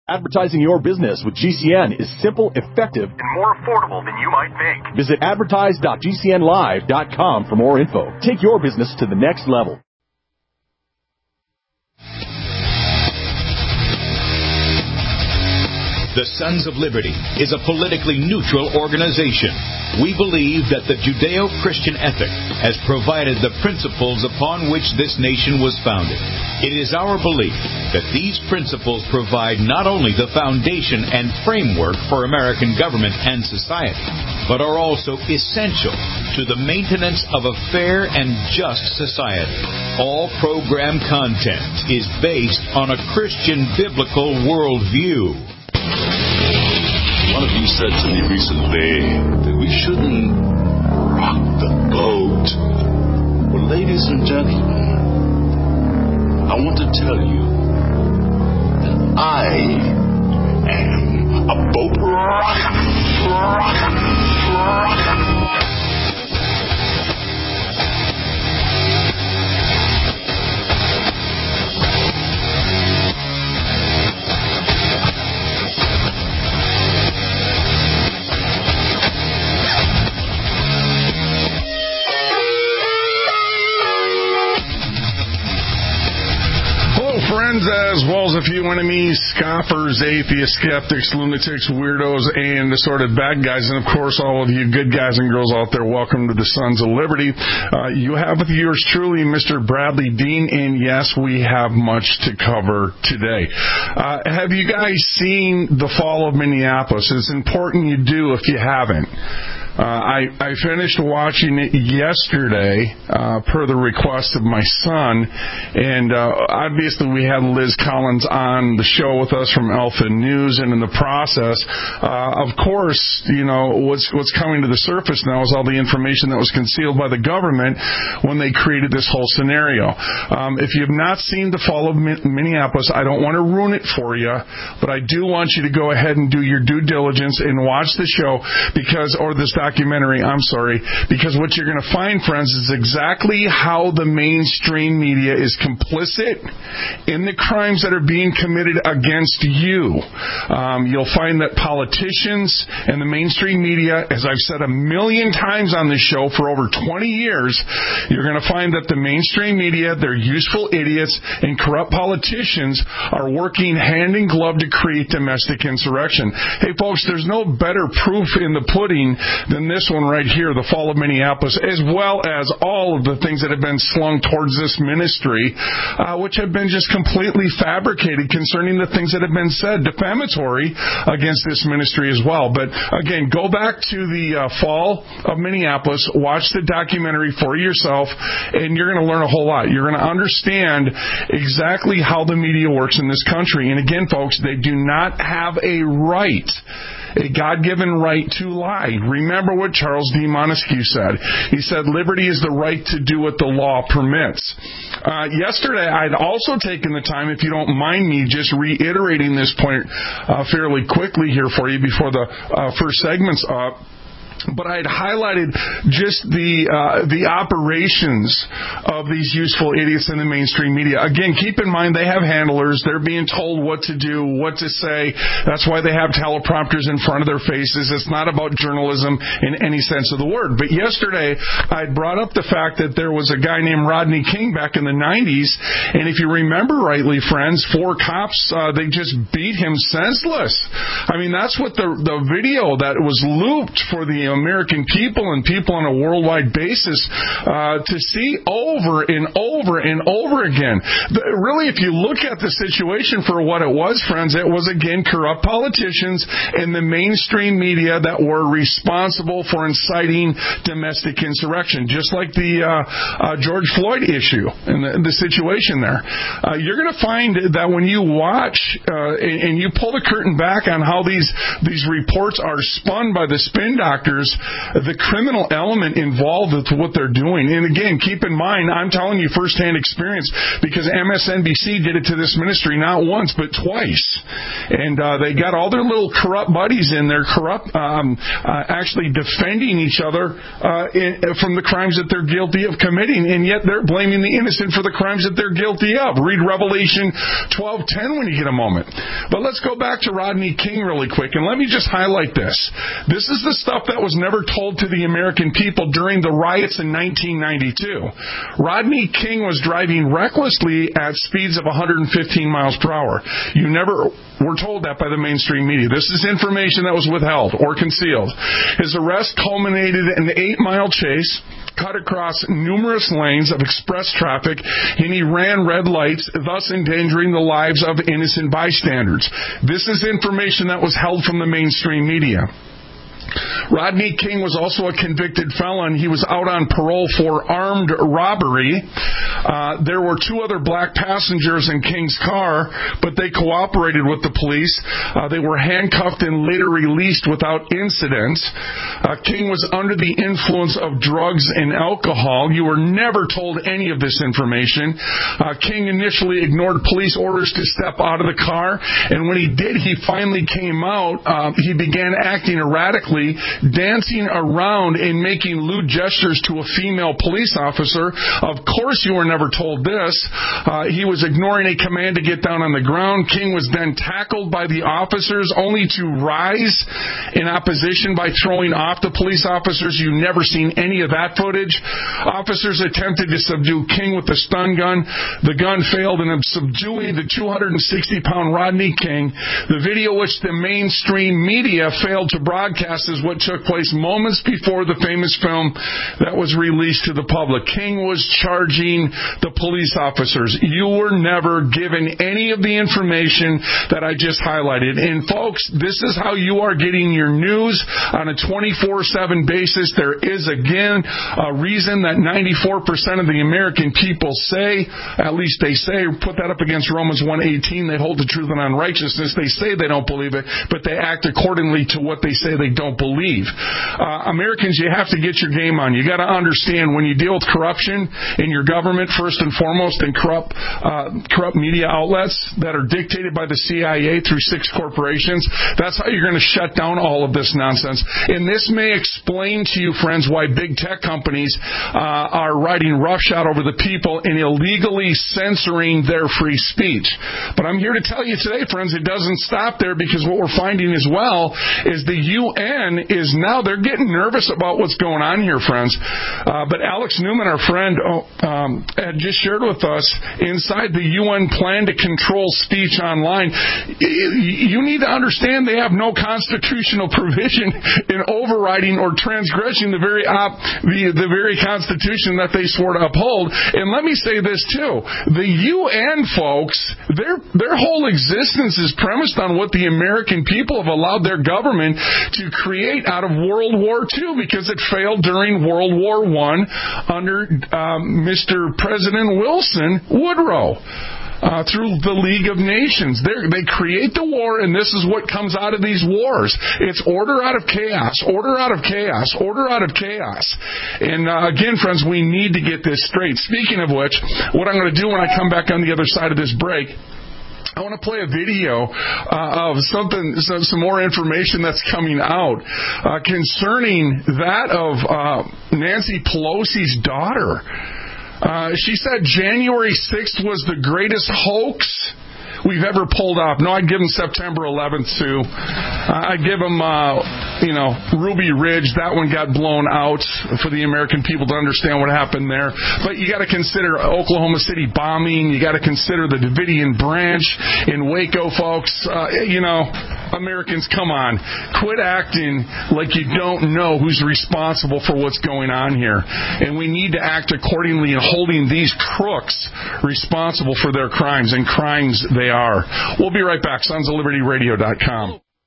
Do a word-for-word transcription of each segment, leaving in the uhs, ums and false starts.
Advertising your business with G C N is simple, effective, and more affordable than you might think. Visit advertise dot g c n live dot com for more info. Take your business to the next level. The Sons of Liberty is a politically neutral organization. We believe that the Judeo-Christian ethic has provided the principles upon which this nation was founded. It is our belief that these principles provide not only the foundation and framework for American government and society, but are also essential to the maintenance of a fair and just society. All program content is based on a Christian biblical worldview. One of you said to me recently that we shouldn't rock the boat. Well, ladies and gentlemen, I want to tell you that I am a boat rocker. Rocker. Rocker. Friends, as well as a few enemies, scoffers, atheists, skeptics, lunatics, weirdos, and assorted bad guys, and of course all of you good guys and girls out there, welcome to the Sons of Liberty. Uh, you have with yours truly, Mister Bradley Dean, and yes, we have much to cover today. Uh, have you guys seen The Fall of Minneapolis? It's important you do if you haven't. Uh, I, I finished watching it yesterday, uh, per the request of my son, and uh, obviously we had Liz Collins on the show with us from Alpha News, and in the process, uh, of course, you know, what's, what's coming to the surface now is all the information that was concealed by the government when they created this whole scenario. Um, if you have not seen The Fall of Minneapolis, I don't want to ruin it for you, but I do want you to go ahead and do your due diligence and watch the show, because, or this documentary, I'm sorry, because what you're going to find, friends, is exactly how the mainstream media is complicit in the crimes that are being committed against you. Um, you'll find that politicians and the mainstream media, as I've said a million times on this show for over twenty years, you're going to find that the mainstream media, they're useful idiots, and corrupt politicians are working hand in glove to create domestic insurrection. Hey, folks, there's no better proof in the pudding than this one right here, The Fall of Minneapolis, as well as all of the things that have been slung towards this ministry, uh, which have been just completely fabricated concerning the things that have been said, defamatory against this ministry as well. But again, go back to the uh, Fall of Minneapolis, watch the documentary for yourself, and you're going to learn a whole lot. You're going to understand exactly how the media works in this country. And again, folks, they do not have a right, a God-given right to lie. Remember what Charles D. Montesquieu said. He said, liberty is the right to do what the law permits. Uh, yesterday, I'd also taken the time, if you don't mind me just reiterating this point uh, fairly quickly here for you before the uh, first segment's up. But I had highlighted just the uh, the operations of these useful idiots in the mainstream media. Again, keep in mind they have handlers. They're being told what to do, what to say. That's why they have teleprompters in front of their faces. It's not about journalism in any sense of the word. But yesterday, I brought up the fact that there was a guy named Rodney King back in the nineties. And if you remember rightly, friends, four cops, uh, they just beat him senseless. I mean, that's what the, the video that was looped for the American people and people on a worldwide basis uh, to see over and over and over again. The, really, if you look at the situation for what it was, friends, it was, again, corrupt politicians and the mainstream media that were responsible for inciting domestic insurrection, just like the uh, uh, George Floyd issue and the, the situation there. Uh, you're going to find that when you watch uh, and, and you pull the curtain back on how these, these reports are spun by the spin doctors, there's the criminal element involved with what they're doing. And again, keep in mind, I'm telling you firsthand experience because M S N B C did it to this ministry not once but twice. And uh, they got all their little corrupt buddies in there, corrupt, um, uh, actually defending each other uh, in, from the crimes that they're guilty of committing, and yet they're blaming the innocent for the crimes that they're guilty of. Read Revelation twelve ten when you get a moment. But let's go back to Rodney King really quick, and let me just highlight this. This is the stuff that was never told to the American people during the riots in nineteen ninety-two. Rodney King was driving recklessly at speeds of one hundred fifteen miles per hour. You never were told that by the mainstream media. This is information that was withheld or concealed. His arrest culminated in an eight-mile chase, cut across numerous lanes of express traffic, and he ran red lights, thus endangering the lives of innocent bystanders. This is information that was held from the mainstream media. Rodney King was also a convicted felon. He was out on parole for armed robbery. Uh, there were two other black passengers in King's car, but they cooperated with the police. Uh, they were handcuffed and later released without incident. Uh, King was under the influence of drugs and alcohol. You were never told any of this information. Uh, King initially ignored police orders to step out of the car, and when he did, he finally came out. Uh, he began acting erratically, dancing around and making lewd gestures to a female police officer. Of course you were never told this. Uh, he was ignoring a command to get down on the ground. King was then tackled by the officers, only to rise in opposition by throwing off the police officers. You've never seen any of that footage. Officers attempted to subdue King with the stun gun. The gun failed in subduing the two hundred sixty pound Rodney King. The video which the mainstream media failed to broadcast is what took place moments before the famous film that was released to the public. King was charging the police officers. You were never given any of the information that I just highlighted. And folks, this is how you are getting your news on a twenty-four seven basis. There is, again, a reason that ninety-four percent of the American people say, at least they say, put that up against Romans one eighteen, they hold the truth and unrighteousness. They say they don't believe it, but they act accordingly to what they say they don't believe. Uh, Americans, you have to get your game on. You got to understand when you deal with corruption in your government, first and foremost, and corrupt, uh, corrupt media outlets that are dictated by the C I A through six corporations, that's how you're going to shut down all of this nonsense. And this may explain to you, friends, why big tech companies uh, are riding roughshod over the people and illegally censoring their free speech. But I'm here to tell you today, friends, it doesn't stop there, because what we're finding as well is the U N is now, they're getting nervous about what's going on here, friends. Uh, but Alex Newman, our friend, oh, um, had just shared with us inside the U N plan to control speech online. You need to understand they have no constitutional provision in overriding or transgressing the very op, the, the very Constitution that they swore to uphold. And let me say this too: the U N, folks, their their whole existence is premised on what the American people have allowed their government to create out of World War Two, because it failed during World War One under um, Mister President Wilson Woodrow. Uh, through the League of Nations. They're, they create the war, and this is what comes out of these wars. It's order out of chaos, order out of chaos, order out of chaos. And uh, again, friends, we need to get this straight. Speaking of which, what I'm going to do when I come back on the other side of this break, I want to play a video uh, of something, some, some more information that's coming out uh, concerning that of uh, Nancy Pelosi's daughter. Uh, she said January sixth was the greatest hoax we've ever pulled off. No, I'd give them September eleventh, too. Uh, I'd give them, uh, you know, Ruby Ridge. That one got blown out for the American people to understand what happened there. But you got to consider Oklahoma City bombing. You got to consider the Davidian branch in Waco, folks. Uh, you know, Americans, come on. Quit acting like you don't know who's responsible for what's going on here. And we need to act accordingly in holding these crooks responsible for their crimes, and crimes they are. We'll be right back. Sons of Liberty Radio dot com.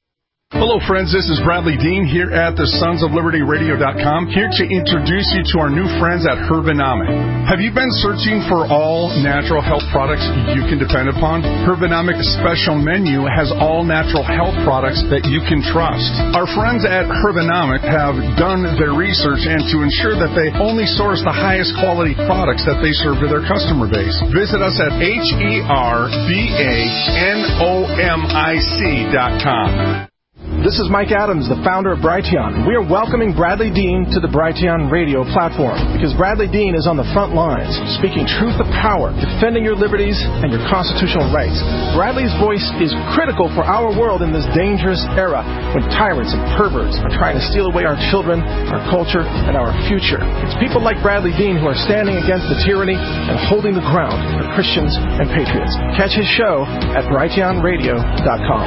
Hello, friends. This is Bradley Dean here at the Sons of Liberty Radio dot com, here to introduce you to our new friends at Herbanomic. Have you been searching for all natural health products you can depend upon? Herbanomic's special menu has all natural health products that you can trust. Our friends at Herbanomic have done their research, and to ensure that they only source the highest quality products that they serve to their customer base. Visit us at H E R B A N O M I C dot com. This is Mike Adams, the founder of Brighteon. We are welcoming Bradley Dean to the Brighteon radio platform because Bradley Dean is on the front lines, speaking truth to power, defending your liberties and your constitutional rights. Bradley's voice is critical for our world in this dangerous era when tyrants and perverts are trying to steal away our children, our culture, and our future. It's people like Bradley Dean who are standing against the tyranny and holding the ground for Christians and patriots. Catch his show at Brighteon Radio dot com.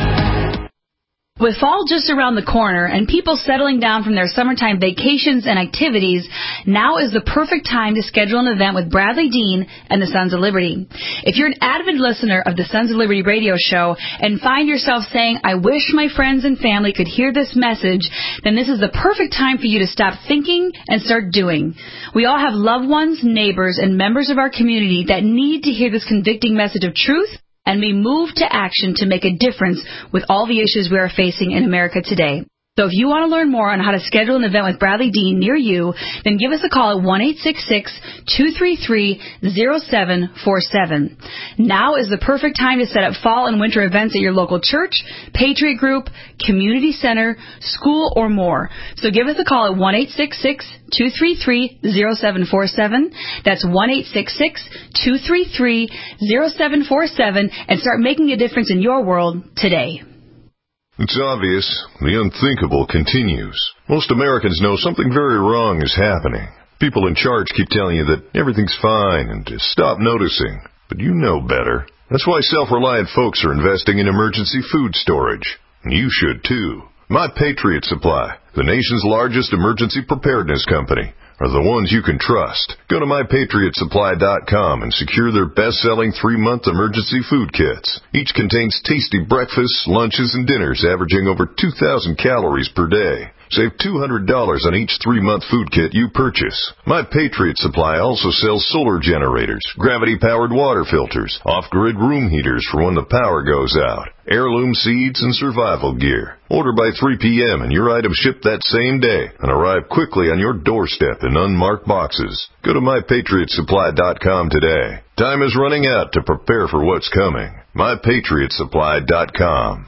With fall just around the corner and people settling down from their summertime vacations and activities, now is the perfect time to schedule an event with Bradley Dean and the Sons of Liberty. If you're an avid listener of the Sons of Liberty radio show and find yourself saying, I wish my friends and family could hear this message, then this is the perfect time for you to stop thinking and start doing. We all have loved ones, neighbors, and members of our community that need to hear this convicting message of truth and may move to action to make a difference with all the issues we are facing in America today. So if you want to learn more on how to schedule an event with Bradley Dean near you, then give us a call at one eight six six, two three three, zero seven four seven. Now is the perfect time to set up fall and winter events at your local church, Patriot Group, community center, school, or more. So give us a call at one eight six six, two three three, zero seven four seven. That's one eight six six, two three three, zero seven four seven and start making a difference in your world today. It's obvious. The unthinkable continues. Most Americans know something very wrong is happening. People in charge keep telling you that everything's fine and to stop noticing. But you know better. That's why self-reliant folks are investing in emergency food storage. And you should too. My Patriot Supply, the nation's largest emergency preparedness company, are the ones you can trust. Go to my patriot supply dot com and secure their best-selling three-month emergency food kits. Each contains tasty breakfasts, lunches, and dinners averaging over two thousand calories per day. Save two hundred dollars on each three-month food kit you purchase. My Patriot Supply also sells solar generators, gravity-powered water filters, off-grid room heaters for when the power goes out, heirloom seeds, and survival gear. Order by three p.m. and your items ship that same day and arrive quickly on your doorstep in unmarked boxes. Go to my patriot supply dot com today. Time is running out to prepare for what's coming. my patriot supply dot com.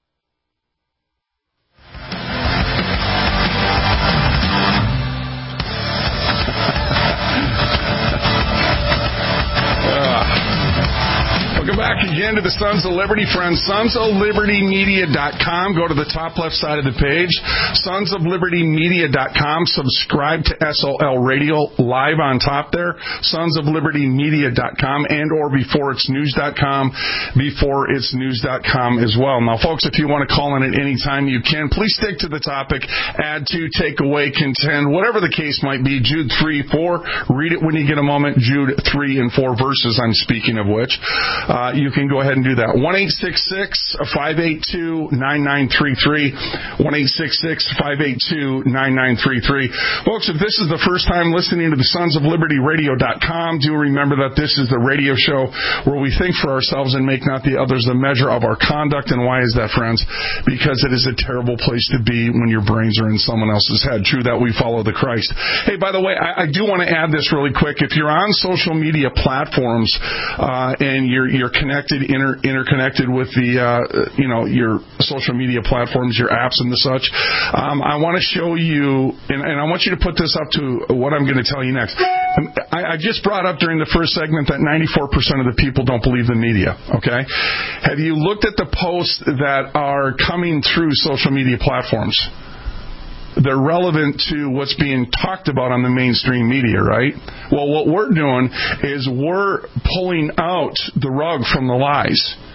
Welcome back again to the Sons of Liberty, friends. Sons of Liberty Media dot com. Go to the top left side of the page. Sons of Liberty Media dot com. Subscribe to S O L Radio live on top there. Sons of Liberty Media dot com and or Before It's News dot com. Before It's News dot com as well. Now, folks, if you want to call in at any time, you can. Please stick to the topic. Add to, take away, contend, whatever the case might be. Jude three, four. Read it when you get a moment. Jude three and four verses, I'm speaking of which. Uh, you can go ahead and do that. one eight six six, five eight two, nine nine three three. one eight six six, five eight two, nine nine three three. Folks, if this is the first time listening to the Sons of Liberty Radio dot com, do remember that this is the radio show where we think for ourselves and make not the others the measure of our conduct. And why is that, friends? Because it is a terrible place to be when your brains are in someone else's head. True that we follow the Christ. Hey, by the way, I, I do want to add this really quick. If you're on social media platforms uh, and you're you're connected, inter, interconnected with the, uh, you know, your social media platforms, your apps and the such, um, I want to show you, and, and I want you to put this up to what I'm going to tell you next. I, I just brought up during the first segment that ninety-four percent of the people don't believe the media, okay? Have you looked at the posts that are coming through social media platforms? They're relevant to what's being talked about on the mainstream media, right? Well, what we're doing is we're pulling out the rug from the lies.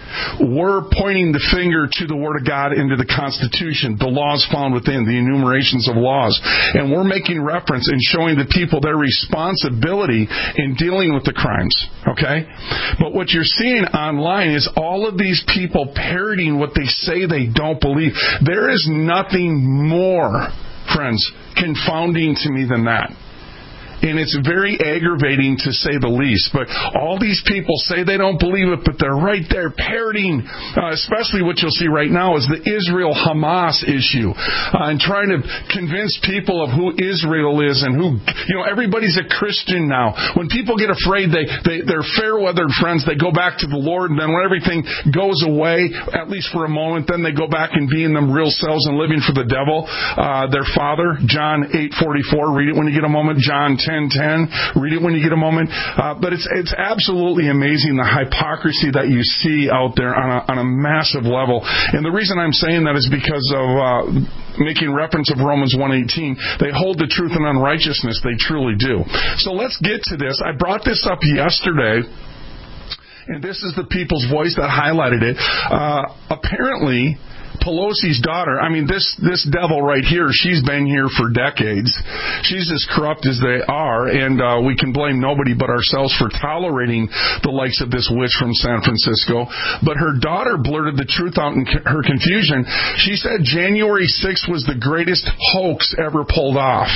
We're pointing the finger to the Word of God into the Constitution, the laws found within, the enumerations of laws. And we're making reference and showing the people their responsibility in dealing with the crimes. Okay? But what you're seeing online is all of these people parroting what they say they don't believe. There is nothing more, friends, confounding to me than that. And it's very aggravating to say the least. But all these people say they don't believe it, but they're right there parroting, uh, especially what you'll see right now is the Israel-Hamas issue. Uh, and trying to convince people of who Israel is and who, you know, everybody's a Christian now. When people get afraid, they, they, they're fair-weathered friends. They go back to the Lord, and then when everything goes away, at least for a moment, then they go back and being them real selves and living for the devil, uh, their father. John eight forty-four, read it when you get a moment. John ten ten, read it when you get a moment. Uh, but it's it's absolutely amazing the hypocrisy that you see out there on a, on a massive level. And the reason I'm saying that is because of uh, making reference of Romans one eighteen. They hold the truth in unrighteousness. They truly do. So let's get to this. I brought this up yesterday. And this is the People's Voice that highlighted it. Uh, apparently, Pelosi's daughter, I mean, this, this devil right here, she's been here for decades. She's as corrupt as they are, and uh, we can blame nobody but ourselves for tolerating the likes of this witch from San Francisco. But her daughter blurted the truth out in her confusion. She said January sixth was the greatest hoax ever pulled off.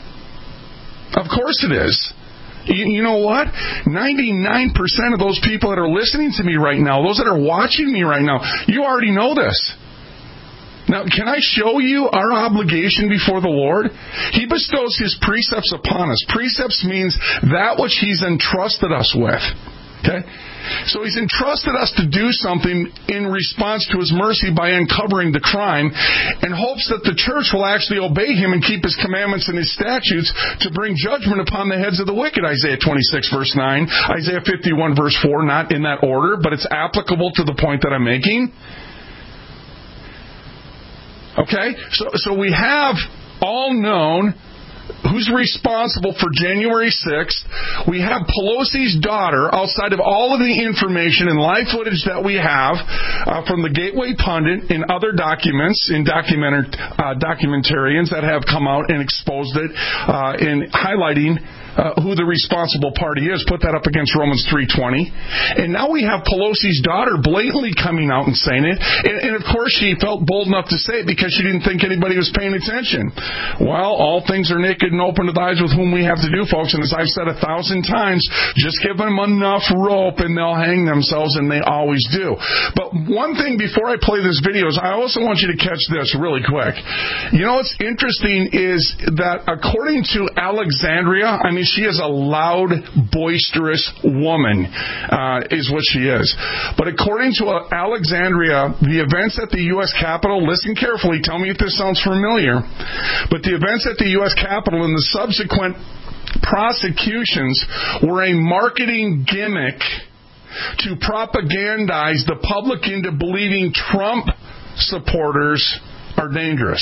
Of course it is. You know what? ninety-nine percent of those people that are listening to me right now, those that are watching me right now, you already know this. Now, can I show you our obligation before the Lord? He bestows His precepts upon us. Precepts means that which He's entrusted us with. Okay? So He's entrusted us to do something in response to His mercy by uncovering the crime, and hopes that the church will actually obey Him and keep His commandments and His statutes to bring judgment upon the heads of the wicked. Isaiah twenty-six, verse nine. Isaiah fifty-one, verse four. Not in that order, but it's applicable to the point that I'm making. Okay? So, so we have all known who's responsible for January sixth. We have Pelosi's daughter, outside of all of the information and live footage that we have uh, from the Gateway Pundit and other documents in documentar- uh, documentarians that have come out and exposed it uh, in highlighting Uh, who the responsible party is. Put that up against Romans three twenty. And now we have Pelosi's daughter blatantly coming out and saying it. And, and of course she felt bold enough to say it because she didn't think anybody was paying attention. Well, all things are naked and open to the eyes with whom we have to do, folks. And as I've said a thousand times, just give them enough rope and they'll hang themselves, and they always do. But one thing before I play this video is I also want you to catch this really quick. You know what's interesting is that according to Alexandria, I mean, she is a loud, boisterous woman, uh, is what she is. But according to Alexandria, the events at the U S Capitol, listen carefully, tell me if this sounds familiar, but the events at the U S Capitol and the subsequent prosecutions were a marketing gimmick to propagandize the public into believing Trump supporters are dangerous.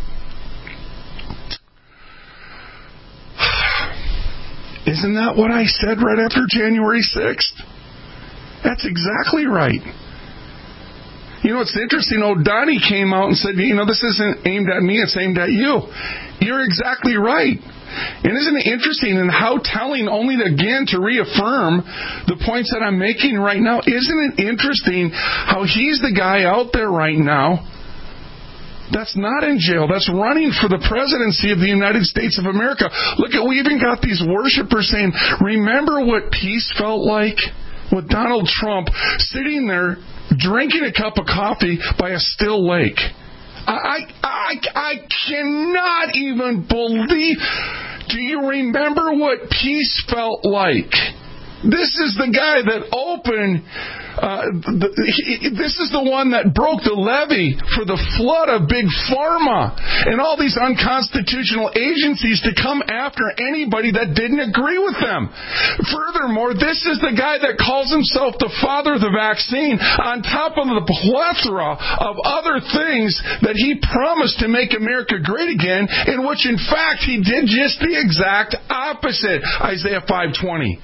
Isn't that what I said right after January sixth? That's exactly right. You know, it's interesting. O'Donnell came out and said, you know, this isn't aimed at me, it's aimed at you. You're exactly right. And isn't it interesting and how telling, only again to reaffirm the points that I'm making right now, isn't it interesting how he's the guy out there right now that's not in jail, that's running for the presidency of the United States of America. Look at, we even got these worshipers saying, remember what peace felt like with Donald Trump sitting there drinking a cup of coffee by a still lake. I, I, I cannot even believe. Do you remember what peace felt like? This is the guy that opened, uh, the, he, this is the one that broke the levee for the flood of Big Pharma and all these unconstitutional agencies to come after anybody that didn't agree with them. Furthermore, this is the guy that calls himself the father of the vaccine, on top of the plethora of other things that he promised to make America great again, in which, in fact, he did just the exact opposite. Isaiah five twenty.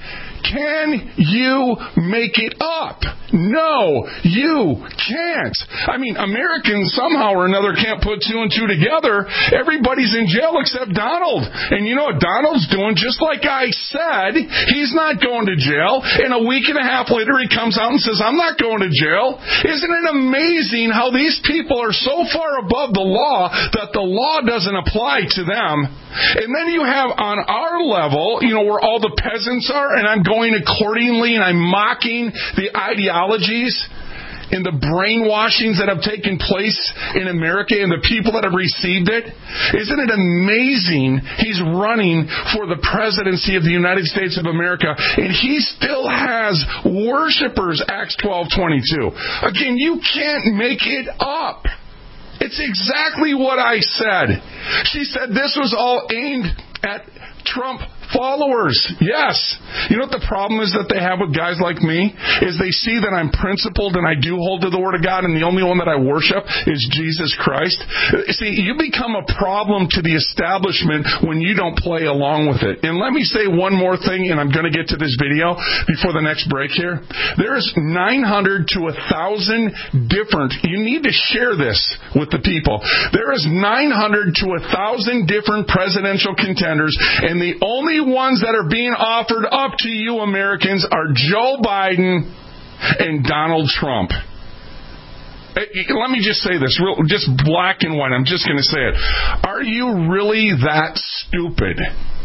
Can you make it up? No, you can't. I mean, Americans somehow or another can't put two and two together. Everybody's in jail except Donald. And you know what Donald's doing? Just like I said, he's not going to jail. And a week and a half later, he comes out and says, I'm not going to jail. Isn't it amazing how these people are so far above the law that the law doesn't apply to them? And then you have on our level, you know, where all the peasants are, and I'm going accordingly, and I'm mocking the ideologies and the brainwashings that have taken place in America and the people that have received it. Isn't it amazing he's running for the presidency of the United States of America, and he still has worshipers, Acts twelve twenty-two. Again, you can't make it up. It's exactly what I said. She said this was all aimed at Trump followers. Yes. You know what the problem is that they have with guys like me? Is they see that I'm principled and I do hold to the Word of God, and the only one that I worship is Jesus Christ. See, you become a problem to the establishment when you don't play along with it. And let me say one more thing, and I'm going to get to this video before the next break here. There's nine hundred to one thousand different, you need to share this with the people. There is nine hundred to one thousand different presidential contenders, and the only ones that are being offered up to you Americans are Joe Biden and Donald Trump. Let me just say this, real, just black and white. I'm just going to say it. Are you really that stupid?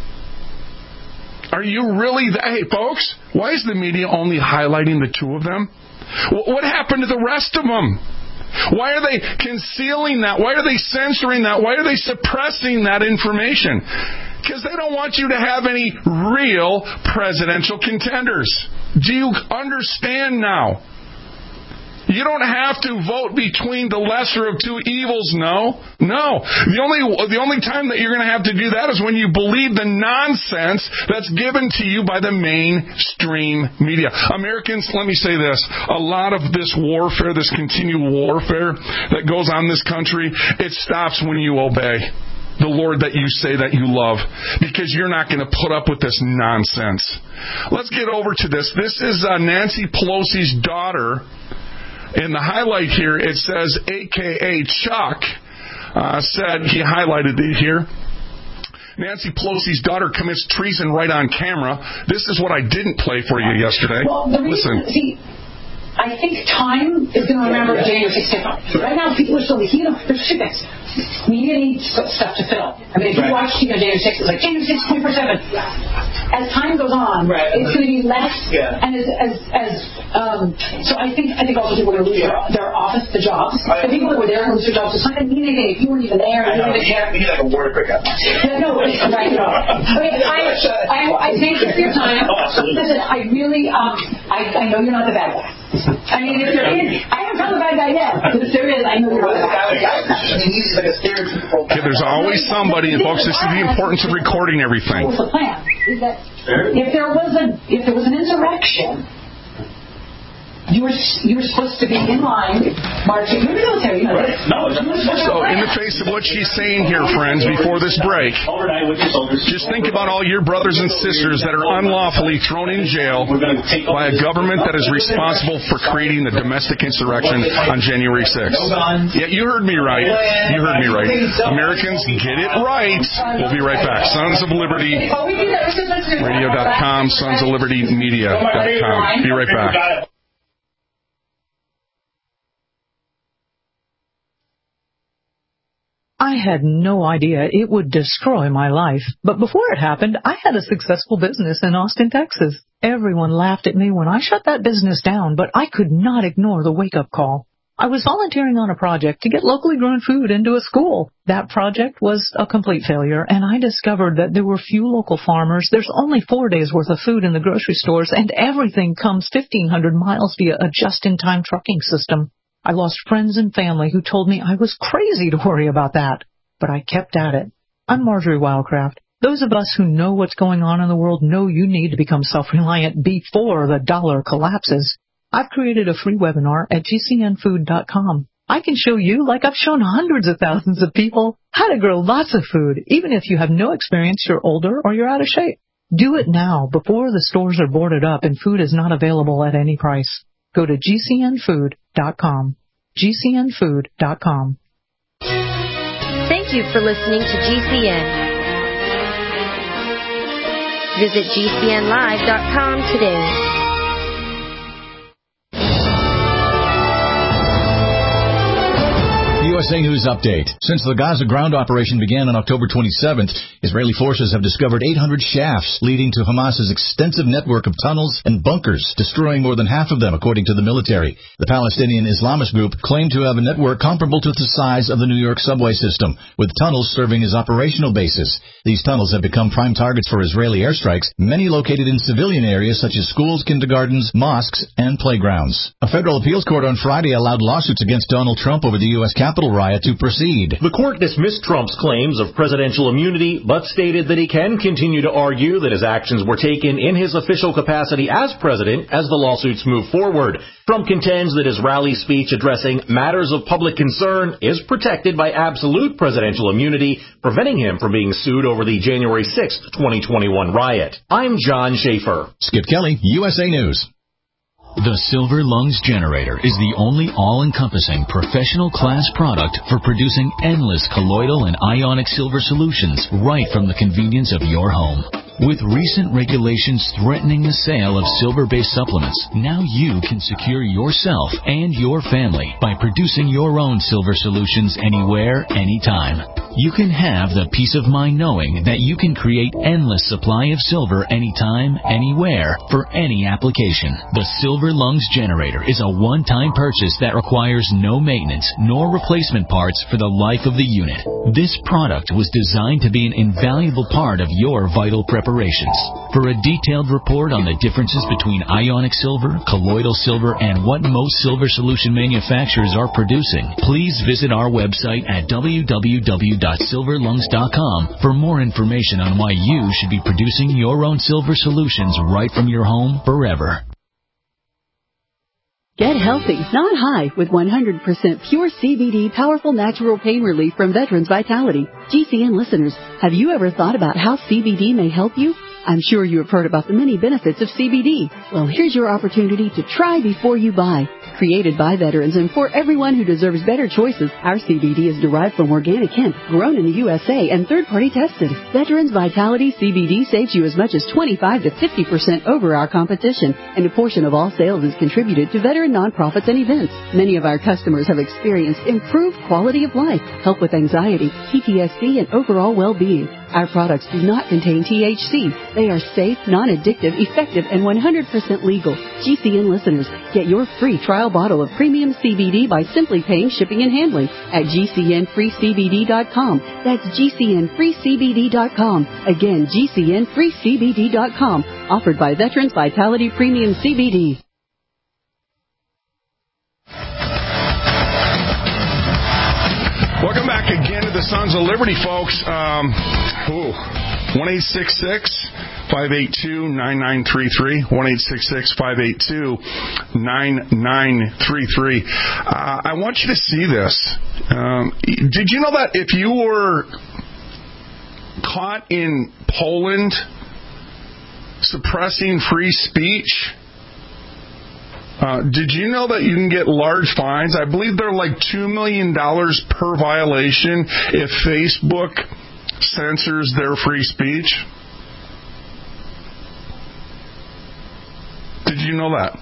Are you really that? Hey, folks, why is the media only highlighting the two of them? What happened to the rest of them? Why are they concealing that? Why are they censoring that? Why are they suppressing that information? Because they don't want you to have any real presidential contenders. Do you understand now? You don't have to vote between the lesser of two evils, no. No. The only the only time that you're going to have to do that is when you believe the nonsense that's given to you by the mainstream media. Americans, let me say this. A lot of this warfare, this continual warfare that goes on in this country, it stops when you obey the Lord that you say that you love, because you're not going to put up with this nonsense. Let's get over to this. This is uh, Nancy Pelosi's daughter. In the highlight here, it says, A K A Chuck, uh, said, he highlighted it here, Nancy Pelosi's daughter commits treason right on camera. This is what I didn't play for you yesterday. Well, the reason, Listen. See, I think time is going to remember January sixth differently. Right now, people are still, you know, there's two things. Media needs stuff to fill. I mean, if you watch you know, January sixth, it's like January sixth, twenty-four seven. As time goes on, right. It's going to be less, yeah. and as, as, as um, so I think I think also people are going to lose yeah. their, their office, the jobs. Right. The people that were there are going to lose their jobs. It's not going to mean anything if you weren't even there. I know, we need like a word breakup. Yeah, no, it's right, no. But I, I, I thank you for your time. Oh, absolutely. Listen, I really, um, I, I know you're not the bad guy. I mean, if there is, I haven't found the bad guy yet, but if there is, I know you're not the bad guy. I mean, he's like a stereotypical. Okay, there's always somebody, and folks, this is the importance of recording everything. What's the plan? Is that if there was a if there was an insurrection, you were you were supposed to be in line marching. You're military, you know this. No, so in the face of what she's saying here, friends, before this break, just think about all your brothers and sisters that are unlawfully thrown in jail by a government that is responsible for creating the domestic insurrection on January sixth. Yeah, you heard me right. You heard me right. Americans, get it right. We'll be right back. Sons of Liberty Radio dot com, Sons of Liberty Media dot com. Be right back. I had no idea it would destroy my life. But before it happened, I had a successful business in Austin, Texas. Everyone laughed at me when I shut that business down, but I could not ignore the wake-up call. I was volunteering on a project to get locally grown food into a school. That project was a complete failure, and I discovered that there were few local farmers. There's only four days' worth of food in the grocery stores, and everything comes fifteen hundred miles via a just-in-time trucking system. I lost friends and family who told me I was crazy to worry about that, but I kept at it. I'm Marjorie Wildcraft. Those of us who know what's going on in the world know you need to become self-reliant before the dollar collapses. I've created a free webinar at G C N food dot com. I can show you, like I've shown hundreds of thousands of people, how to grow lots of food, even if you have no experience, you're older, or you're out of shape. Do it now before the stores are boarded up and food is not available at any price. Go to G C N food dot com. G C N food dot com. Thank you for listening to G C N. Visit G C N live dot com today. U S A News Update. Since the Gaza ground operation began on October twenty-seventh, Israeli forces have discovered eight hundred shafts leading to Hamas's extensive network of tunnels and bunkers, destroying more than half of them, according to the military. The Palestinian Islamist group claimed to have a network comparable to the size of the New York subway system, with tunnels serving as operational bases. These tunnels have become prime targets for Israeli airstrikes, many located in civilian areas such as schools, kindergartens, mosques, and playgrounds. A federal appeals court on Friday allowed lawsuits against Donald Trump over the U S Capitol riot to proceed. The court dismissed Trump's claims of presidential immunity, but stated that he can continue to argue that his actions were taken in his official capacity as president as the lawsuits move forward. Trump contends that his rally speech addressing matters of public concern is protected by absolute presidential immunity, preventing him from being sued over the January sixth, twenty twenty-one riot. I'm John Schaefer. Skip Kelly, U S A News. The Silver Lungs Generator is the only all-encompassing professional class product for producing endless colloidal and ionic silver solutions right from the convenience of your home. With recent regulations threatening the sale of silver-based supplements, now you can secure yourself and your family by producing your own silver solutions anywhere, anytime. You can have the peace of mind knowing that you can create endless supply of silver anytime, anywhere, for any application. The Silver Lungs Generator is a one-time purchase that requires no maintenance nor replacement parts for the life of the unit. This product was designed to be an invaluable part of your vital preparations. For a detailed report on the differences between ionic silver, colloidal silver, and what most silver solution manufacturers are producing, please visit our website at w w w dot silver lungs dot com for more information on why you should be producing your own silver solutions right from your home forever. Get healthy, not high, with one hundred percent pure C B D powerful natural pain relief from Veterans Vitality. G C N listeners, have you ever thought about how C B D may help you? I'm sure you have heard about the many benefits of C B D. Well, here's your opportunity to try before you buy. Created by veterans and for everyone who deserves better choices, our C B D is derived from organic hemp, grown in the U S A and third-party tested. Veterans Vitality C B D saves you as much as twenty-five to fifty percent over our competition, and a portion of all sales is contributed to veteran nonprofits and events. Many of our customers have experienced improved quality of life, help with anxiety, P T S D, and overall well-being. Our products do not contain T H C. They are safe, non-addictive, effective, and one hundred percent legal. G C N listeners, get your free trial bottle of premium C B D by simply paying shipping and handling at G C N free C B D dot com. That's G C N free C B D dot com. Again, G C N free C B D dot com. Offered by Veterans Vitality Premium C B D. Welcome back again to the Sons of Liberty, folks. Um, one eight six six, five eight two, nine nine three three. one eight six six, five eight two, nine nine three three. Uh, I want you to see this. Um, did you know that if you were caught in Poland suppressing free speech, Uh, did you know that you can get large fines? I believe they're like two million dollars per violation if Facebook censors their free speech. Did you know that?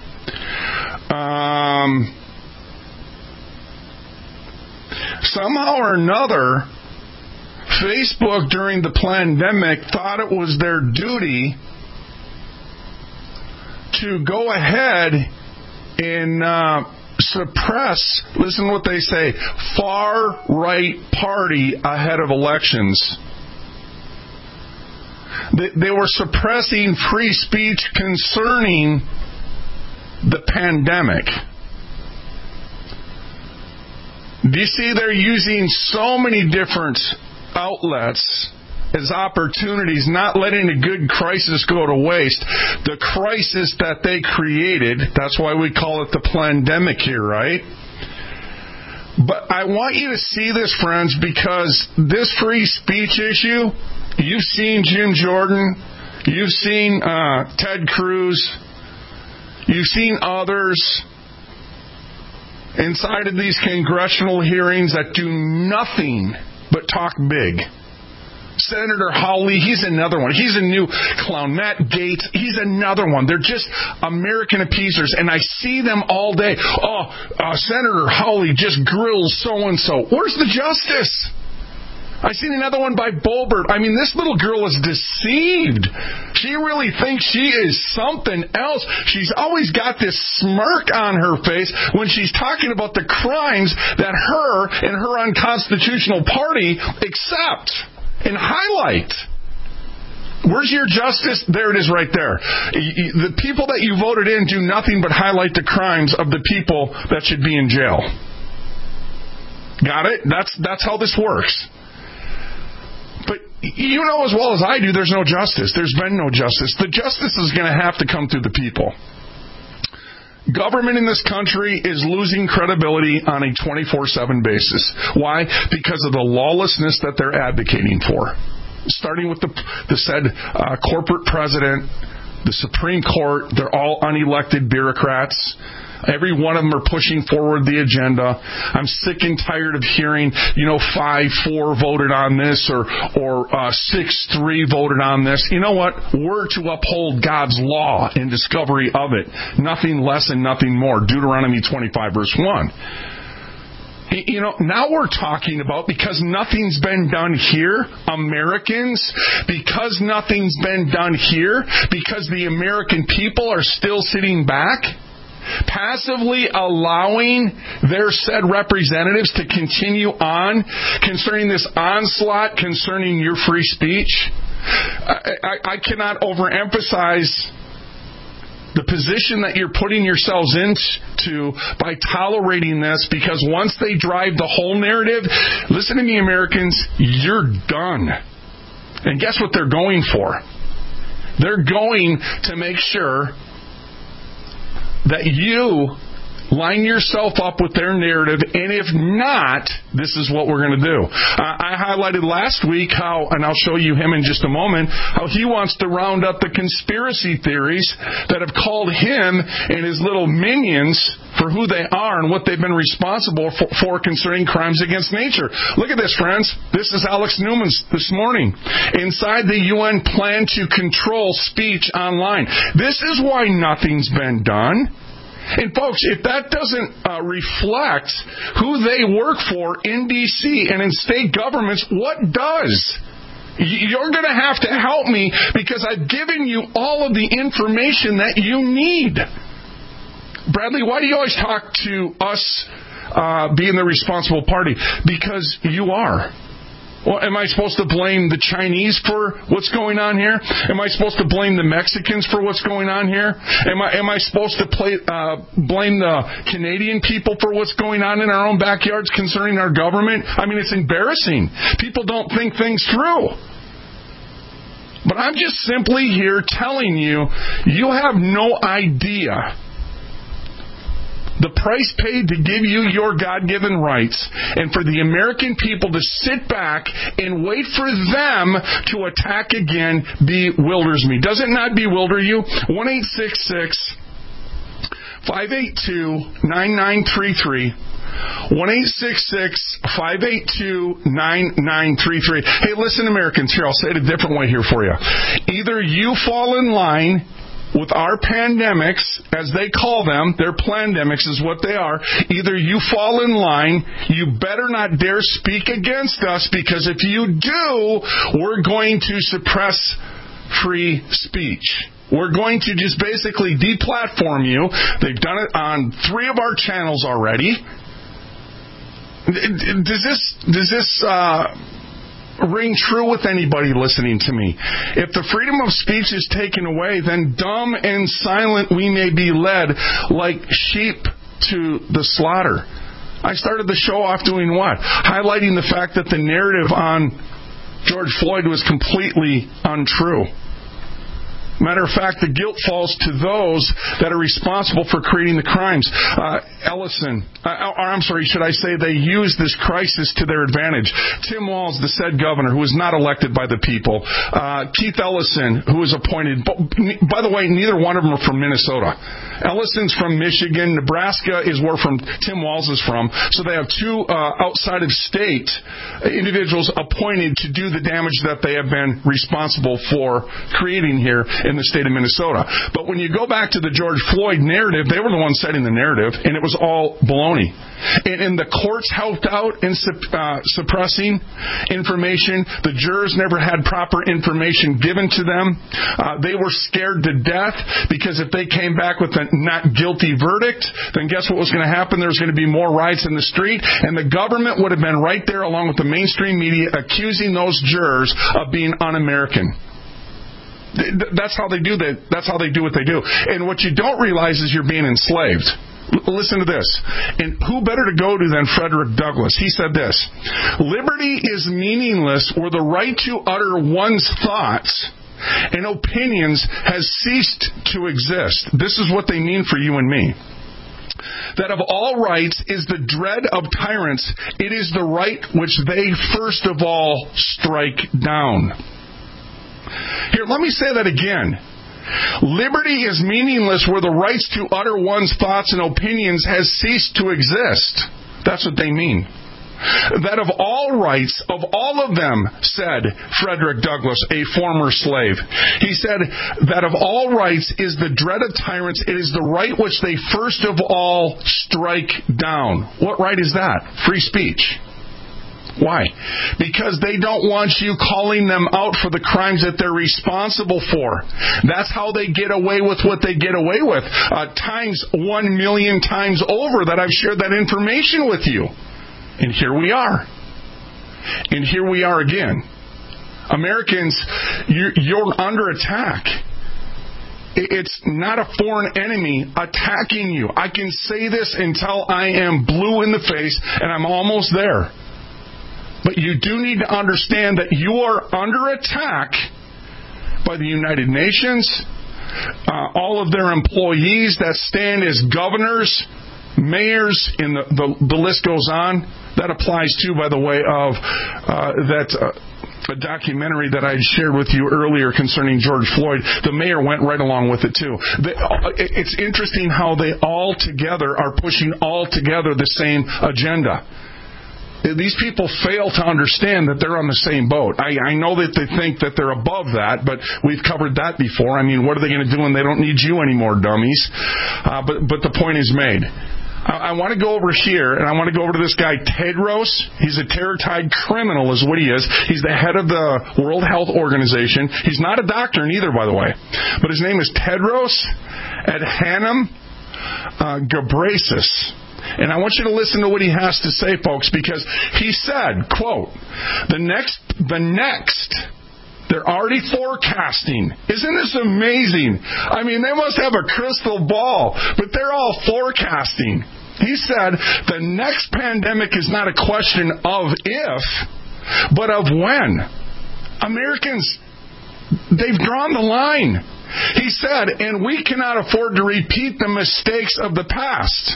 Um, somehow or another, Facebook during the pandemic thought it was their duty to go ahead and uh, suppress, listen to what they say, far-right party ahead of elections. They, they were suppressing free speech concerning the pandemic. Do you see they're using so many different outlets as opportunities, not letting a good crisis go to waste. The crisis that they created, that's why we call it the pandemic here, right? But I want you to see this, friends, because this free speech issue, you've seen Jim Jordan, You've seen uh, Ted Cruz. You've seen others inside of these congressional hearings that do nothing but talk big. Senator Hawley, he's another one. He's a new clown. Matt Gaetz, he's another one. They're just American appeasers, and I see them all day. Oh, uh, Senator Hawley just grills so-and-so. Where's the justice? I seen another one by Boebert. I mean, this little girl is deceived. She really thinks she is something else. She's always got this smirk on her face when she's talking about the crimes that her and her unconstitutional party accept and highlight. Where's your justice? There it is right there. The people that you voted in do nothing but highlight the crimes of the people that should be in jail. Got it? That's that's how this works. But you know as well as I do, there's no justice. There's been no justice. The justice is going to have to come through the people. Government in this country is losing credibility on a twenty-four seven basis. Why? Because of the lawlessness that they're advocating for. Starting with the, the said uh, corporate president, the Supreme Court, they're all unelected bureaucrats. Every one of them are pushing forward the agenda. I'm sick and tired of hearing, you know, five four voted on this or or uh, six three voted on this. You know what? We're to uphold God's law and discovery of it. Nothing less and nothing more. Deuteronomy twenty-five, verse one. You know, now we're talking about, because nothing's been done here, Americans, because nothing's been done here, because the American people are still sitting back, passively allowing their said representatives to continue on concerning this onslaught concerning your free speech. I, I, I cannot overemphasize the position that you're putting yourselves into by tolerating this, because once they drive the whole narrative, listen to me, Americans, you're done. And guess what they're going for? They're going to make sure that you line yourself up with their narrative, and if not, this is what we're going to do. Uh, I highlighted last week how, and I'll show you him in just a moment, how he wants to round up the conspiracy theories that have called him and his little minions for who they are and what they've been responsible for, for concerning crimes against nature. Look at this, friends. This is Alex Newman's this morning. Inside the U N plan to control speech online. This is why nothing's been done. And folks, if that doesn't uh, reflect who they work for in D C and in state governments, what does? You're going to have to help me, because I've given you all of the information that you need. Bradley, why do you always talk to us uh, being the responsible party? Because you are. Well, am I supposed to blame the Chinese for what's going on here? Am I supposed to blame the Mexicans for what's going on here? Am I am I supposed to play, uh, blame the Canadian people for what's going on in our own backyards concerning our government? I mean, it's embarrassing. People don't think things through. But I'm just simply here telling you, you have no idea the price paid to give you your God-given rights, and for the American people to sit back and wait for them to attack again bewilders me. Does it not bewilder you? one eight six six, five eight two, nine nine three three. one eight six six, five eight two, nine nine three three. Hey, listen, Americans, here, I'll say it a different way here for you. Either you fall in line with our pandemics, as they call them, their plandemics is what they are. Either you fall in line, you better not dare speak against us, because if you do, we're going to suppress free speech. We're going to just basically deplatform you. They've done it on three of our channels already. Does this, does this, uh, ring true with anybody listening to me? If the freedom of speech is taken away, then dumb and silent we may be led like sheep to the slaughter. I started the show off doing what? Highlighting the fact that the narrative on George Floyd was completely untrue. Matter of fact, the guilt falls to those that are responsible for creating the crimes. Uh, Ellison, uh, or I'm sorry, should I say they use this crisis to their advantage. Tim Walz, the said governor, who was not elected by the people. Uh, Keith Ellison, who was appointed. By the way, neither one of them are from Minnesota. Ellison's from Michigan. Nebraska is where from Tim Walz is from. So they have two uh, outside of state individuals appointed to do the damage that they have been responsible for creating here in the state of Minnesota. But when you go back to the George Floyd narrative, they were the ones setting the narrative, and it was all baloney. And, and the courts helped out in uh, suppressing information. The jurors never had proper information given to them. Uh, they were scared to death because if they came back with a not guilty verdict, then guess what was going to happen? There was going to be more riots in the street, and the government would have been right there along with the mainstream media accusing those jurors of being un-American. That's how they do that. That's how they do what they do. And what you don't realize is you're being enslaved. L- listen to this. And who better to go to than Frederick Douglass? He said this: liberty is meaningless where the right to utter one's thoughts and opinions has ceased to exist. This is what they mean for you and me. That of all rights is the dread of tyrants. It is the right which they first of all strike down. Here, let me say that again. Liberty is meaningless where the rights to utter one's thoughts and opinions has ceased to exist. That's what they mean. That of all rights, of all of them, said Frederick Douglass, a former slave. He said that of all rights is the dread of tyrants. It is the right which they first of all strike down. What right is that? Free speech. Why? Because they don't want you calling them out for the crimes that they're responsible for. That's how they get away with what they get away with. Uh, times one million times over that I've shared that information with you. And here we are. And here we are again. Americans, you're, you're under attack. It's not a foreign enemy attacking you. I can say this until I am blue in the face, and I'm almost there. But you do need to understand that you are under attack by the United Nations, uh, all of their employees that stand as governors, mayors, and the, the, the list goes on. That applies too, by the way, of uh, that uh, a documentary that I shared with you earlier concerning George Floyd. The mayor went right along with it too. They, it's interesting how they all together are pushing all together the same agenda. These people fail to understand that they're on the same boat. I, I know that they think that they're above that, but we've covered that before. I mean, what are they going to do when they don't need you anymore, dummies? Uh, but but the point is made. I, I want to go over here, and I want to go over to this guy, Tedros. He's a terror-tied criminal is what he is. He's the head of the World Health Organization. He's not a doctor neither, by the way. But his name is Tedros Adhanom uh, Ghebreyesus. And I want you to listen to what he has to say, folks, because he said, quote, the next, the next, they're already forecasting. Isn't this amazing? I mean, they must have a crystal ball, but they're all forecasting. He said, the next pandemic is not a question of if, but of when. Americans, they've drawn the line. He said, and we cannot afford to repeat the mistakes of the past.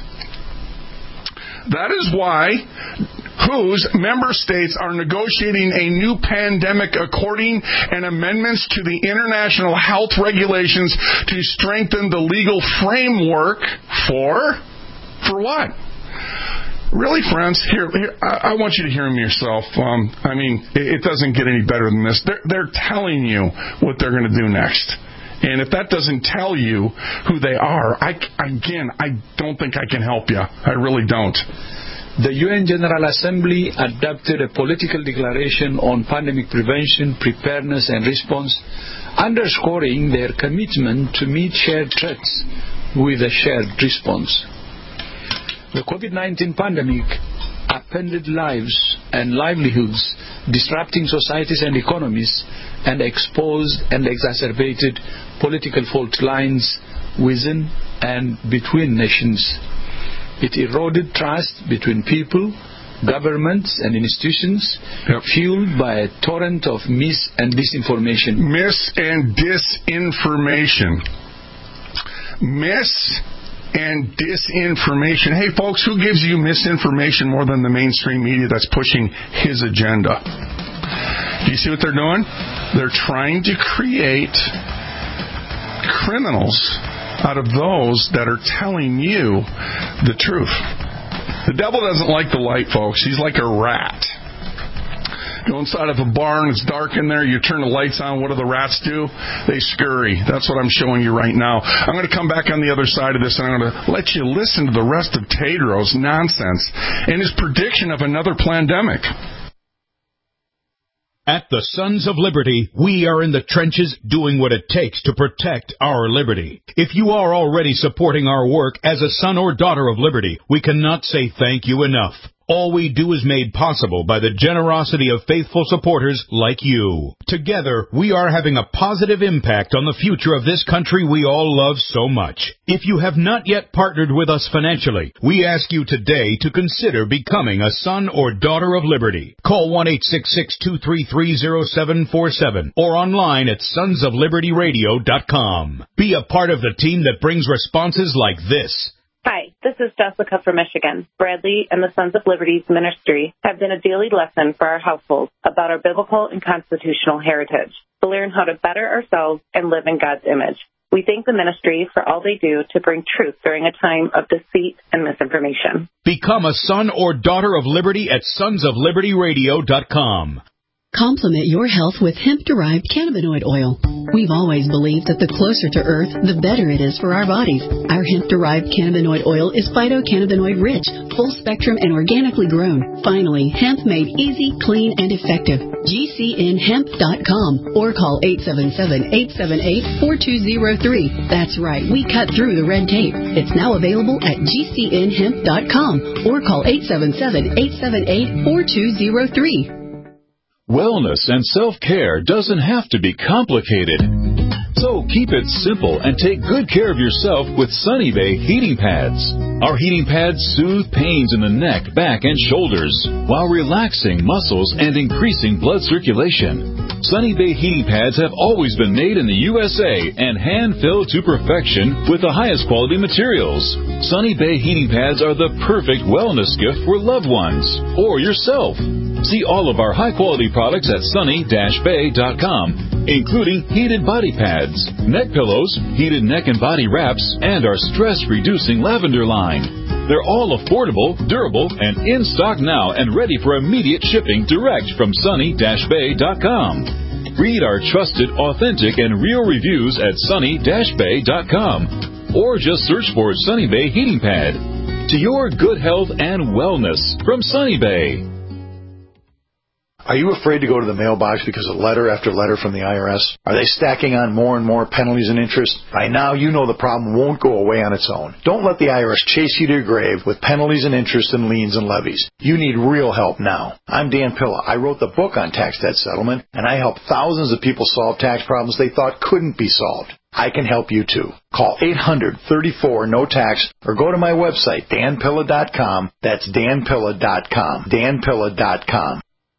That is why W H O's member states are negotiating a new pandemic according and amendments to the international health regulations to strengthen the legal framework for, for what? Really, friends, here, here I, I want you to hear them yourself. Um, I mean, it, it doesn't get any better than this. They're, they're telling you what they're going to do next. And if that doesn't tell you who they are, I, again, I don't think I can help you. I really don't. The U N General Assembly adopted a political declaration on pandemic prevention, preparedness, and response, underscoring their commitment to meet shared threats with a shared response. The COVID nineteen pandemic upended lives and livelihoods, disrupting societies and economies, and exposed and exacerbated political fault lines within and between nations. It eroded trust between people, governments and institutions yep. fueled by a torrent of mis- and disinformation. Mis- and disinformation. Mis- and disinformation. Hey, folks, who gives you misinformation more than the mainstream media that's pushing his agenda? Do you see what they're doing? They're trying to create criminals out of those that are telling you the truth. The devil doesn't like the light, folks. He's like a rat. Go inside of a barn, it's dark in there, you turn the lights on, what do the rats do? They scurry. That's what I'm showing you right now. I'm going to come back on the other side of this, and I'm going to let you listen to the rest of Tedros' nonsense and his prediction of another pandemic. At the Sons of Liberty, we are in the trenches doing what it takes to protect our liberty. If you are already supporting our work as a son or daughter of liberty, we cannot say thank you enough. All we do is made possible by the generosity of faithful supporters like you. Together, we are having a positive impact on the future of this country we all love so much. If you have not yet partnered with us financially, we ask you today to consider becoming a son or daughter of liberty. Call one eight six six, two three three, zero seven four seven or online at sons of liberty radio dot com. Be a part of the team that brings responses like this. Hi, this is Jessica from Michigan. Bradley and the Sons of Liberty's ministry have been a daily lesson for our households about our biblical and constitutional heritage, to learn how to better ourselves and live in God's image. We thank the ministry for all they do to bring truth during a time of deceit and misinformation. Become a son or daughter of liberty at sons of liberty radio dot com. Complement your health with hemp-derived cannabinoid oil. We've always believed that the closer to Earth, the better it is for our bodies. Our hemp-derived cannabinoid oil is phytocannabinoid-rich, full-spectrum, and organically grown. Finally, hemp made easy, clean, and effective. G C N hemp dot com or call eight seven seven, eight seven eight, four two zero three. That's right, we cut through the red tape. It's now available at G C N hemp dot com or call eight seven seven, eight seven eight, four two zero three. Wellness and self-care doesn't have to be complicated. So keep it simple and take good care of yourself with Sunny Bay heating pads. Our heating pads soothe pains in the neck, back, and shoulders while relaxing muscles and increasing blood circulation. Sunny Bay heating pads have always been made in the U S A and hand-filled to perfection with the highest quality materials. Sunny Bay heating pads are the perfect wellness gift for loved ones or yourself. See all of our high-quality products at sunny dash bay dot com, including heated body pads, neck pillows, heated neck and body wraps, and our stress-reducing lavender line. They're all affordable, durable, and in stock now and ready for immediate shipping direct from sunny dash bay dot com. Read our trusted, authentic, and real reviews at sunny dash bay dot com or just search for Sunny Bay Heating Pad. To your good health and wellness from Sunny Bay. Are you afraid to go to the mailbox because of letter after letter from the I R S? Are they stacking on more and more penalties and interest? By now, you know the problem won't go away on its own. Don't let the I R S chase you to your grave with penalties and interest and liens and levies. You need real help now. I'm Dan Pilla. I wrote the book on tax debt settlement, and I help thousands of people solve tax problems they thought couldn't be solved. I can help you too. Call eight hundred, thirty-four, no tax or go to my website, dan pilla dot com. That's dan pilla dot com. dan pilla dot com.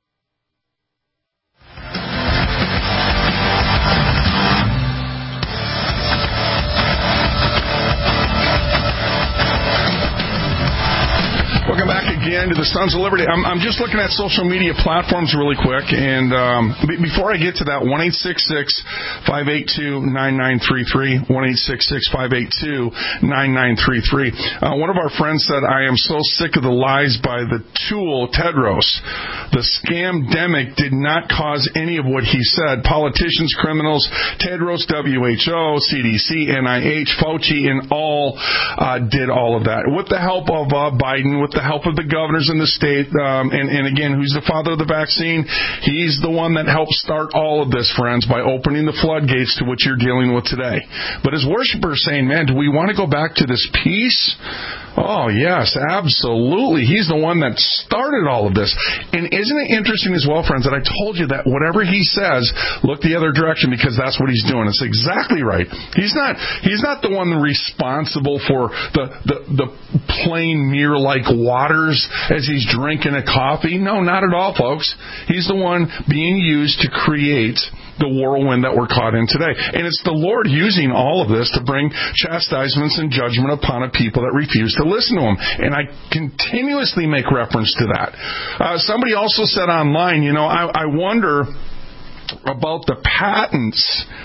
Welcome back again to the Sons of Liberty. I'm, I'm just looking at social media platforms really quick, and um, b- before I get to that, one eight six six, five eight two, nine nine three three, one eight six six, five eight two, nine nine three three. Uh, one of our friends said, I am so sick of the lies by the tool, Tedros. The scam-demic did not cause any of what he said. Politicians, criminals, Tedros, W H O, C D C, N I H, Fauci, and all uh, did all of that. With the help of uh, Biden, with the help of the governors in the state, um, and, and again, who's the father of the vaccine? He's the one that helped start all of this, friends, by opening the floodgates to what you're dealing with today. But as worshipers saying, man, do we want to go back to this peace? Oh, yes, absolutely. He's the one that started all of this. And isn't it interesting as well, friends, that I told you that whatever he says, look the other direction because that's what he's doing. It's exactly right. He's not He's not the one responsible for the, the, the plain mirror-like waters as he's drinking a coffee. No, not at all, folks. He's the one being used to create the whirlwind that we're caught in today. And it's the Lord using all of this to bring chastisements and judgment upon a people that refuse to listen to Him. And I continuously make reference to that. Uh, somebody also said online, you know, I, I wonder about the patents,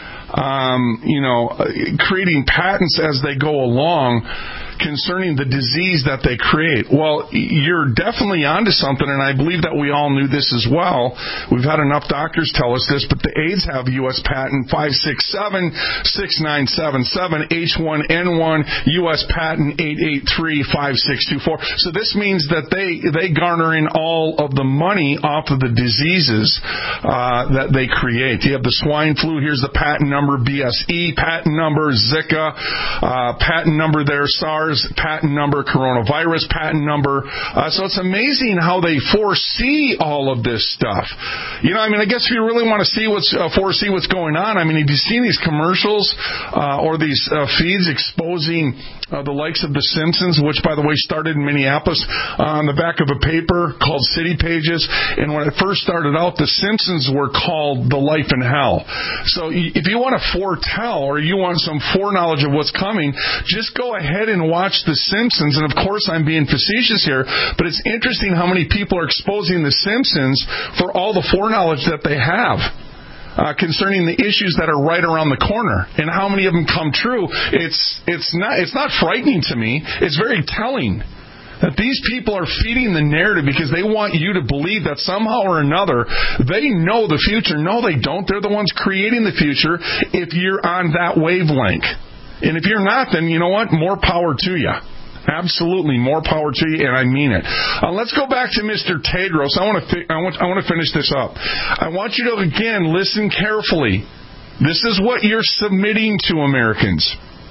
um, you know, creating patents as they go along concerning the disease that they create. Well, you're definitely onto something, and I believe that we all knew this as well. We've had enough doctors tell us this, but the AIDS have U S patent five six seven six nine seven seven, H one N one U S patent eight eight three five six two four. So this means that they they garner in all of the money off of the diseases uh, that they create. You have the swine flu. Here's the patent number, B S E, patent number, Zika, uh, patent number there, SARS, patent number, coronavirus patent number. Uh, so it's amazing how they foresee all of this stuff. You know, I mean, I guess if you really want to see what's uh, foresee what's going on, I mean, have you seen these commercials uh, or these uh, feeds exposing uh, the likes of The Simpsons, which, by the way, started in Minneapolis uh, on the back of a paper called City Pages. And when it first started out, The Simpsons were called The Life in Hell. So if you want to foretell or you want some foreknowledge of what's coming, just go ahead and watch The Simpsons. And of course, I'm being facetious here, but it's interesting how many people are exposing The Simpsons for all the foreknowledge that they have uh, concerning the issues that are right around the corner, and how many of them come true. It's it's not it's not frightening to me. It's very telling that these people are feeding the narrative because they want you to believe that somehow or another they know the future. No, they don't. They're the ones creating the future if you're on that wavelength. And if you're not, then you know what? More power to you. Absolutely, more power to you, and I mean it. Uh, let's go back to Mister Tedros. I want to fi- I want I want to finish this up. I want you to again listen carefully. This is what you're submitting to Americans.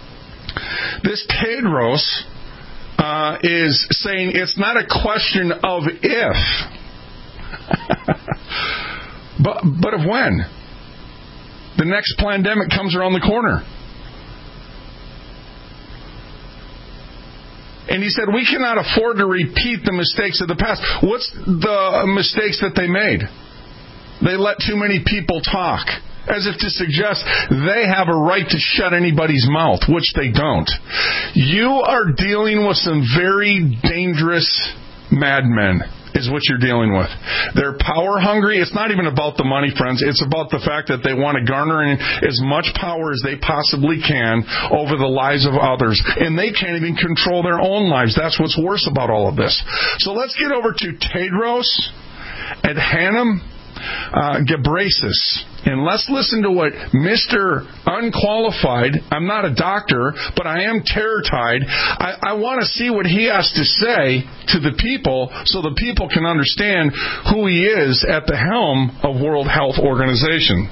This Tedros uh, is saying it's not a question of if, but but of when. The next pandemic comes around the corner. And he said, we cannot afford to repeat the mistakes of the past. What's the mistakes that they made? They let too many people talk, as if to suggest they have a right to shut anybody's mouth, which they don't. You are dealing with some very dangerous madmen, is what you're dealing with. They're power hungry. It's not even about the money, friends. It's about the fact that they want to garner in as much power as they possibly can over the lives of others. And they can't even control their own lives. That's what's worse about all of this. So let's get over to Tedros Adhanom uh, Ghebreyesus. And let's listen to what Mister Unqualified, I'm not a doctor, but I am terror-tied. I, I want to see what he has to say to the people so the people can understand who he is at the helm of World Health Organization.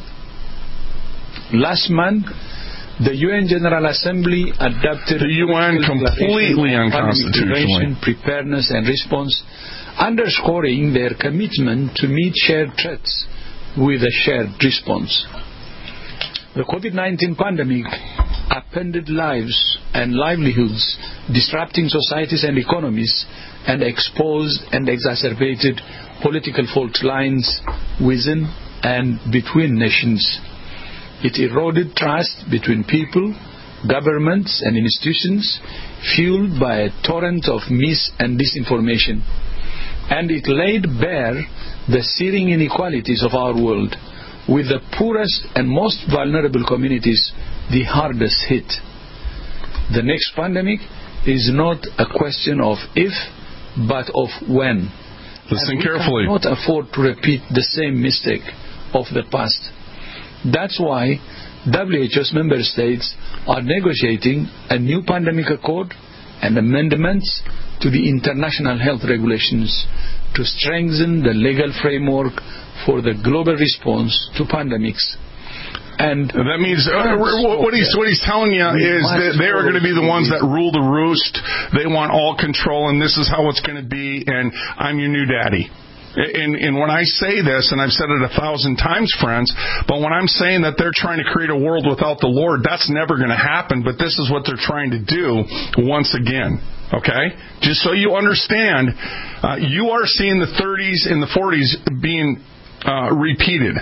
Last month, the U N General Assembly adopted the U N completely unconstitutional preparedness and response, underscoring their commitment to meet shared threats with a shared response. The COVID nineteen pandemic upended lives and livelihoods, disrupting societies and economies, and exposed and exacerbated political fault lines within and between nations. It eroded trust between people, governments, and institutions, fueled by a torrent of mis- and disinformation. And it laid bare the searing inequalities of our world, with the poorest and most vulnerable communities the hardest hit. The next pandemic is not a question of if, but of when. Listen and we carefully. cannot afford to repeat the same mistake of the past. That's why W H O's member states are negotiating a new pandemic accord and amendments to the international health regulations to strengthen the legal framework for the global response to pandemics. And that means uh, what he's what he's telling you is that they are going to be the ones that rule the roost. They want all control, and this is how it's going to be. And I'm your new daddy. And, and when I say this, and I've said it a thousand times, friends, but when I'm saying that they're trying to create a world without the Lord, that's never going to happen. But this is what they're trying to do once again. Okay? Just so you understand, uh, you are seeing the thirties and the forties being uh, repeated.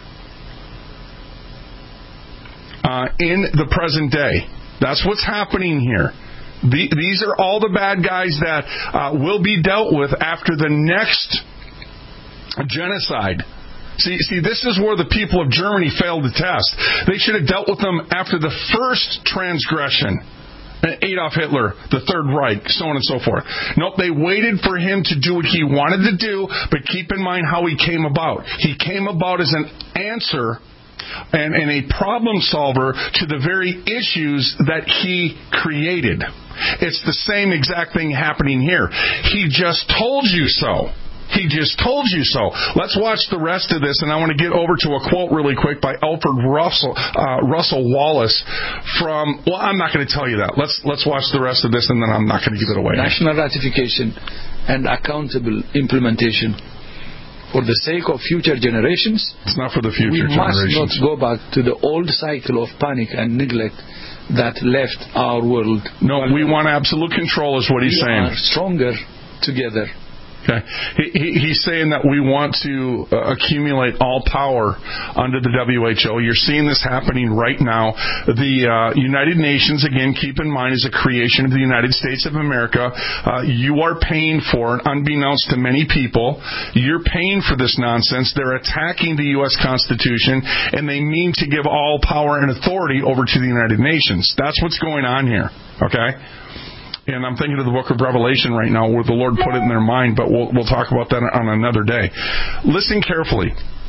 Uh, in the present day. That's what's happening here. The, these are all the bad guys that uh, will be dealt with after the next genocide. See, see, this is where the people of Germany failed the test. They should have dealt with them after the first transgression. Adolf Hitler, the Third Reich, so on and so forth. Nope, they waited for him to do what he wanted to do, but keep in mind how he came about. He came about as an answer And, and a problem solver to the very issues that he created. It's the same exact thing happening here. He just told you so. He just told you so. Let's watch the rest of this, and I want to get over to a quote really quick by Alfred Russel, uh, Russell Wallace from, well, I'm not going to tell you that. Let's, let's watch the rest of this, and then I'm not going to give it away. National ratification and accountable implementation. For the sake of future generations, it's not for the future we generations. must not go back to the old cycle of panic and neglect that left our world. No, we want absolute control is what he's we saying. We are stronger together. Okay. He, he, he's saying that we want to uh, accumulate all power under the W H O. You're seeing this happening right now. The uh, United Nations, again, keep in mind, is a creation of the United States of America. Uh, you are paying for it, unbeknownst to many people. You're paying for this nonsense. They're attacking the U S Constitution, and they mean to give all power and authority over to the United Nations. That's what's going on here. Okay? And I'm thinking of the book of Revelation right now where the Lord put it in their mind, but we'll, we'll talk about that on another day. Listen carefully.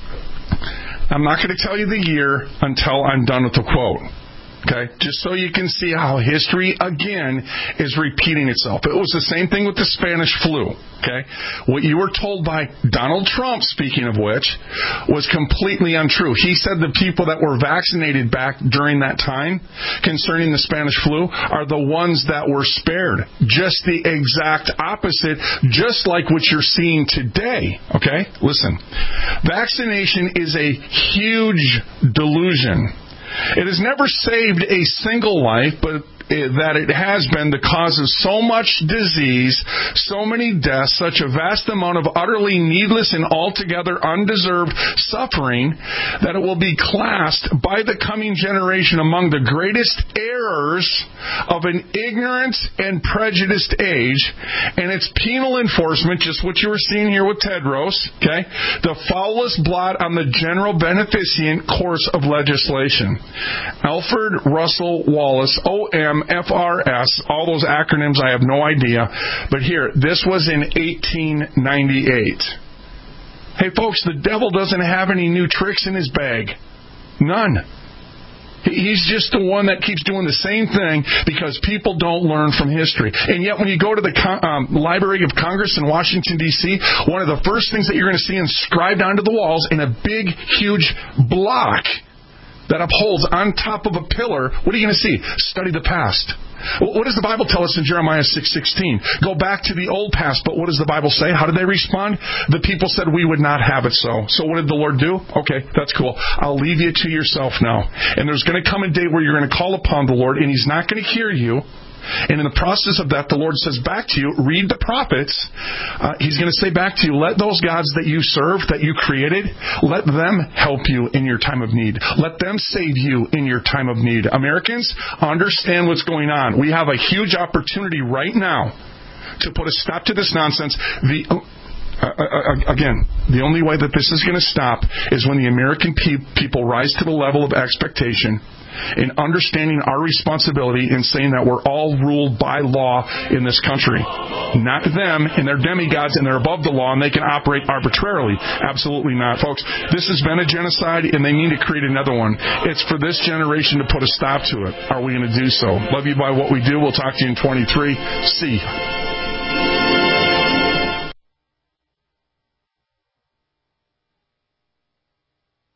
I'm not going to tell you the year until I'm done with the quote. Okay? Just so you can see how history, again, is repeating itself. It was the same thing with the Spanish flu. Okay? What you were told by Donald Trump, speaking of which, was completely untrue. He said the people that were vaccinated back during that time concerning the Spanish flu are the ones that were spared. Just the exact opposite, just like what you're seeing today. Okay? Listen. Vaccination is a huge delusion. It has never saved a single life, but that it has been the cause of so much disease, so many deaths, such a vast amount of utterly needless and altogether undeserved suffering that it will be classed by the coming generation among the greatest errors of an ignorant and prejudiced age, and its penal enforcement, just what you were seeing here with Tedros, okay, the foulest blot on the general beneficent course of legislation. Alfred Russel Wallace, O M F R S, all those acronyms, I have no idea. But here, this was in eighteen ninety-eight. Hey, folks, the devil doesn't have any new tricks in his bag. None. He's just the one that keeps doing the same thing because people don't learn from history. And yet when you go to the um, Library of Congress in Washington, D C, one of the first things that you're going to see inscribed onto the walls in a big, huge block that upholds on top of a pillar, what are you going to see? Study the past. What does the Bible tell us in Jeremiah six sixteen? Go back to the old past, but what does the Bible say? How did they respond? The people said, we would not have it so. So what did the Lord do? Okay, that's cool. I'll leave you to yourself now. And there's going to come a day where you're going to call upon the Lord, and He's not going to hear you. And in the process of that, the Lord says back to you, read the prophets. Uh, he's going to say back to you, let those gods that you serve, that you created, let them help you in your time of need. Let them save you in your time of need. Americans, understand what's going on. We have a huge opportunity right now to put a stop to this nonsense. The uh, uh, again, the only way that this is going to stop is when the American pe- people rise to the level of expectation in understanding our responsibility in saying that we're all ruled by law in this country. Not them and their demigods, and they're above the law and they can operate arbitrarily. Absolutely not. Folks, this has been a genocide and they mean to create another one. It's for this generation to put a stop to it. Are we going to do so? Love you by what we do. We'll talk to you in twenty-three. See you.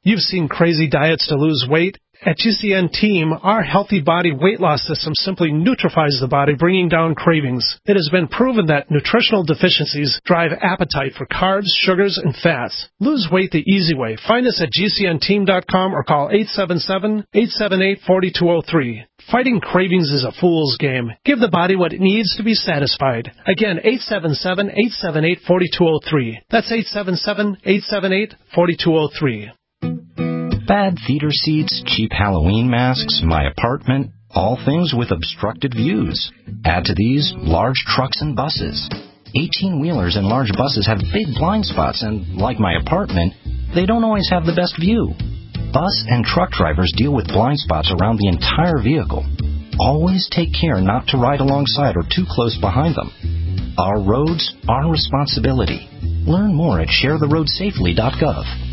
You've seen crazy diets to lose weight. At G C N Team, our healthy body weight loss system simply neutralizes the body, bringing down cravings. It has been proven that nutritional deficiencies drive appetite for carbs, sugars, and fats. Lose weight the easy way. Find us at G C N team dot com or call eight seven seven, eight seven eight, four two zero three. Fighting cravings is a fool's game. Give the body what it needs to be satisfied. Again, eight seven seven, eight seven eight, four two zero three. That's eight seven seven, eight seven eight, four two zero three. Bad theater seats, cheap Halloween masks, my apartment, all things with obstructed views. Add to these large trucks and buses. eighteen-wheelers and large buses have big blind spots, and like my apartment, they don't always have the best view. Bus and truck drivers deal with blind spots around the entire vehicle. Always take care not to ride alongside or too close behind them. Our roads, our responsibility. Learn more at share the road safely dot gov.